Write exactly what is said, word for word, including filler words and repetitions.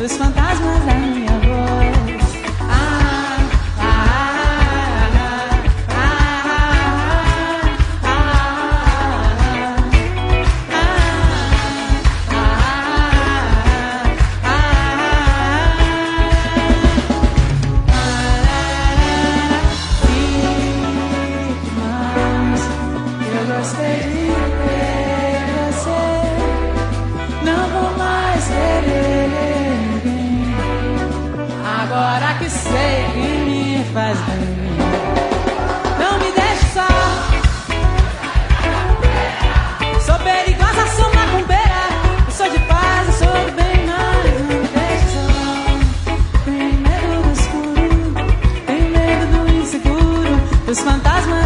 dos fantasmas da minha voz. Ah, ah, ah, ah, ah, ah, eu gostei de ter você, não vou mais querer ninguém. Agora que sei que me faz bem, não me deixe só. Sou perigosa, sou macumbeira, eu sou de paz, eu sou do bem, mas não me deixe só. Tem medo do escuro, tem medo do inseguro, dos fantasmas